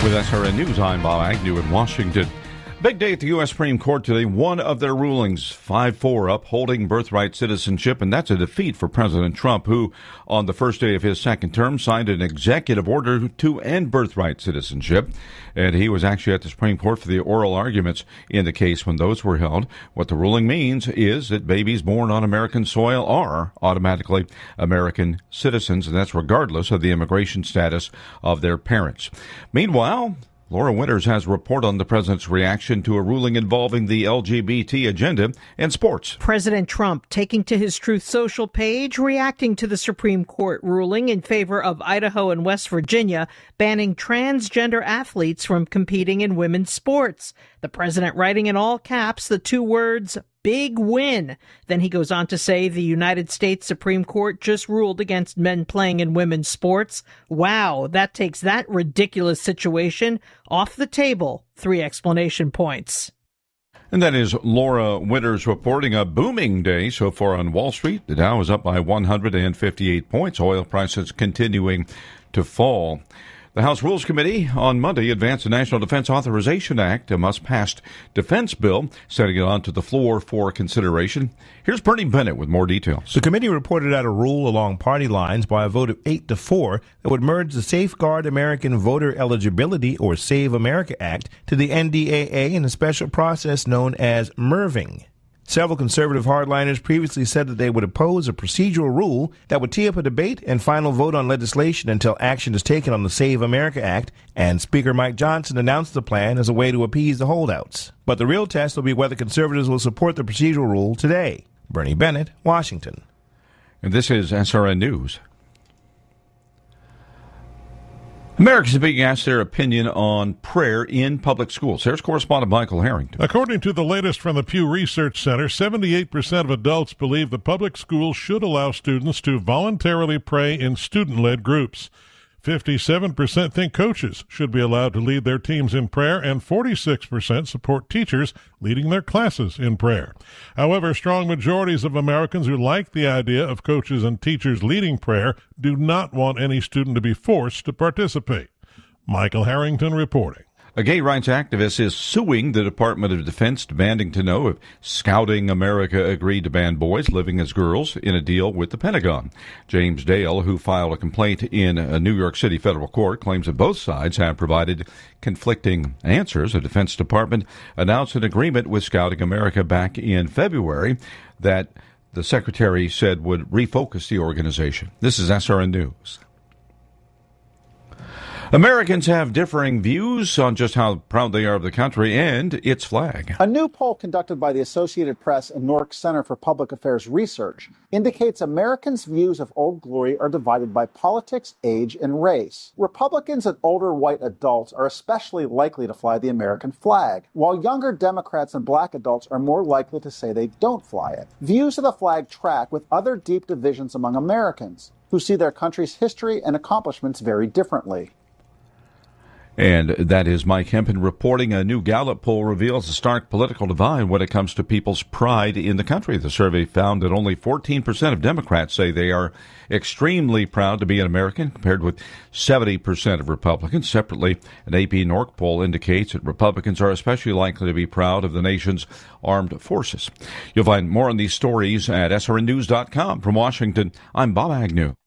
With SRN News, I'm Bob Agnew in Washington. Big day at the U.S. Supreme Court today. One of their rulings, 5-4, upholding birthright citizenship, and that's a defeat for President Trump, who, on the first day of his second term, signed an executive order to end birthright citizenship. And he was actually at the Supreme Court for the oral arguments in the case when those were held. What the ruling means is that babies born on American soil are automatically American citizens, and that's regardless of the immigration status of their parents. Meanwhile, Laura Winters has a report on the president's reaction to a ruling involving the LGBT agenda and sports. President Trump taking to his Truth Social page, reacting to the Supreme Court ruling in favor of Idaho and West Virginia banning transgender athletes from competing in women's sports. The president writing in all caps the two words, "big win." Then he goes on to say the United States Supreme Court just ruled against men playing in women's sports. Wow, that takes that ridiculous situation off the table. 3 explanation points. And that is Laura Winters reporting a booming day so far on Wall Street. The Dow is up by 158 points. Oil prices continuing to fall. The House Rules Committee on Monday advanced the National Defense Authorization Act, a must-pass defense bill, setting it onto the floor for consideration. Here's Bernie Bennett with more details. The committee reported out a rule along party lines by a vote of 8-4 that would merge the Safeguard American Voter Eligibility, or Save America Act, to the NDAA in a special process known as MERVing. Several conservative hardliners previously said that they would oppose a procedural rule that would tee up a debate and final vote on legislation until action is taken on the Save America Act, and Speaker Mike Johnson announced the plan as a way to appease the holdouts. But the real test will be whether conservatives will support the procedural rule today. Bernie Bennett, Washington. And this is SRN News. Americans are being asked their opinion on prayer in public schools. Here's correspondent Michael Harrington. According to the latest from the Pew Research Center, 78% of adults believe the public schools should allow students to voluntarily pray in student-led groups. 57% think coaches should be allowed to lead their teams in prayer, and 46% support teachers leading their classes in prayer. However, strong majorities of Americans who like the idea of coaches and teachers leading prayer do not want any student to be forced to participate. Michael Harrington reporting. A gay rights activist is suing the Department of Defense, demanding to know if Scouting America agreed to ban boys living as girls in a deal with the Pentagon. James Dale, who filed a complaint in a New York City federal court, claims that both sides have provided conflicting answers. The Defense Department announced an agreement with Scouting America back in February that the secretary said would refocus the organization. This is SRN News. Americans have differing views on just how proud they are of the country and its flag. A new poll conducted by the Associated Press and Newark Center for Public Affairs Research indicates Americans' views of Old Glory are divided by politics, age, and race. Republicans and older white adults are especially likely to fly the American flag, while younger Democrats and black adults are more likely to say they don't fly it. Views of the flag track with other deep divisions among Americans, who see their country's history and accomplishments very differently. And that is Mike Hempen reporting. A new Gallup poll reveals a stark political divide when it comes to people's pride in the country. The survey found that only 14% of Democrats say they are extremely proud to be an American, compared with 70% of Republicans. Separately, an AP NORC poll indicates that Republicans are especially likely to be proud of the nation's armed forces. You'll find more on these stories at srnnews.com. From Washington, I'm Bob Agnew.